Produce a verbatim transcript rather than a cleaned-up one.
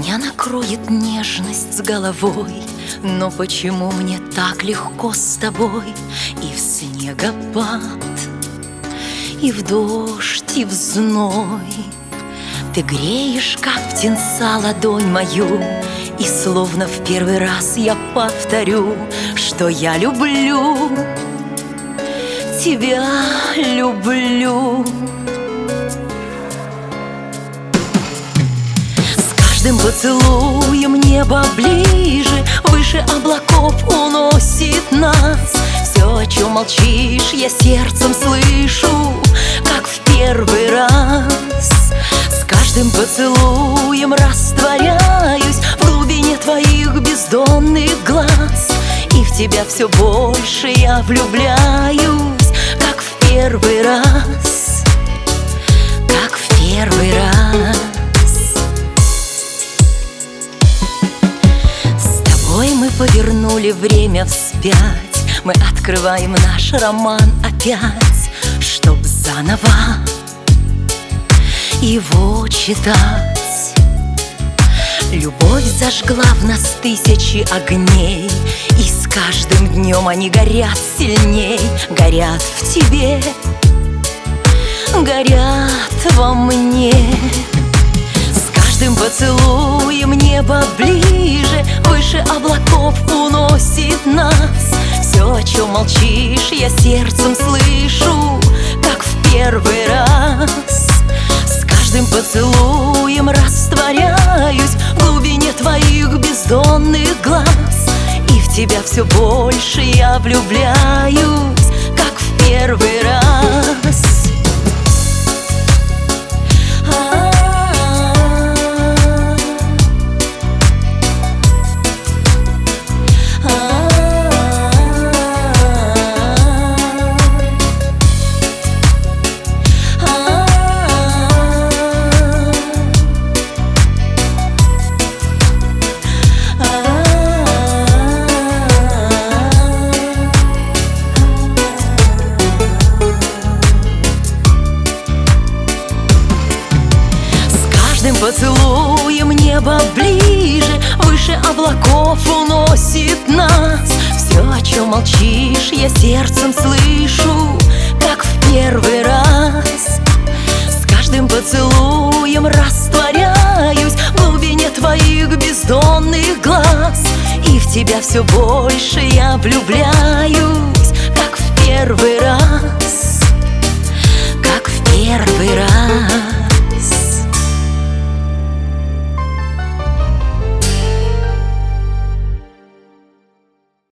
Меня накроет нежность с головой, но почему мне так легко с тобой? И в снегопад, и в дождь, и в зной ты греешь, как птенца, ладонь мою. И словно в первый раз я повторю, что я люблю, тебя люблю. С каждым поцелуем небо ближе, выше облаков уносит нас. Все, о чем молчишь, я сердцем слышу, как в первый раз. С каждым поцелуем растворяюсь в глубине твоих бездонных глаз. И в тебя все больше я влюбляюсь, как в первый раз, как в первый раз. С тобой мы повернули время вспять, мы открываем наш роман опять, чтоб заново его читать. Любовь зажгла в нас тысячи огней, и с каждым днем они горят сильней. Горят в тебе, горят во мне. С каждым поцелуем небо ближе, выше облаков уносит нас. Все, о чем молчишь, я сердцем слышу, как в первый раз. С каждым поцелуем растворяюсь в глубине твоих бездонных глаз. И в тебя все больше я влюбляюсь, как в первый раз. Поцелуем небо ближе, выше облаков уносит нас. Все, о чем молчишь, я сердцем слышу, как в первый раз. С каждым поцелуем растворяюсь в глубине твоих бездонных глаз. И в тебя все больше я влюбляюсь, как в первый раз.